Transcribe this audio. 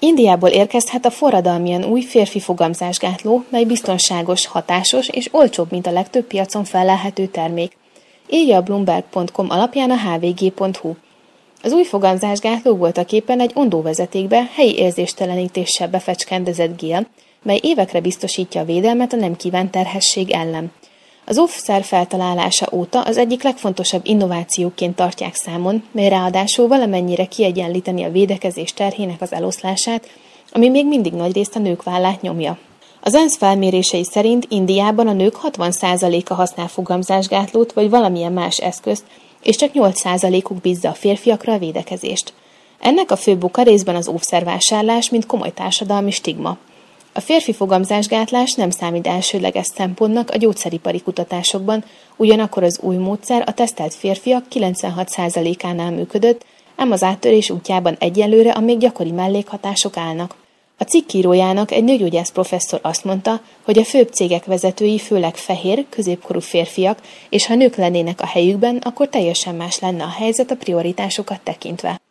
Indiából érkezhet a forradalmian új férfi fogamzásgátló, mely biztonságos, hatásos és olcsóbb, mint a legtöbb piacon fellelhető termék. Írja a Bloomberg.com alapján a hvg.hu. Az új fogamzásgátló voltaképpen egy ondóvezetékbe helyi érzéstelenítéssel befecskendezett gél, mely évekre biztosítja a védelmet a nem kívánt terhesség ellen. Az óvszer feltalálása óta az egyik legfontosabb innovációként tartják számon, mely ráadásul valamennyire kiegyenlíteni a védekezés terhének az eloszlását, ami még mindig nagyrészt a nők vállát nyomja. Az ENSZ felmérései szerint Indiában a nők 60%-a használ fogamzásgátlót vagy valamilyen más eszközt, és csak 8%-uk bízza a férfiakra a védekezést. Ennek a főbb oka részben az óvszervásárlás, mint komoly társadalmi stigma. A férfi fogamzásgátlás nem számít elsődleges szempontnak a gyógyszeripari kutatásokban, ugyanakkor az új módszer a tesztelt férfiak 96%-ánál működött, ám az áttörés útjában egyelőre a még gyakori mellékhatások állnak. A cikk írójának egy nőgyógyász professzor azt mondta, hogy a főbb cégek vezetői főleg fehér, középkorú férfiak, és ha nők lennének a helyükben, akkor teljesen más lenne a helyzet a prioritásokat tekintve.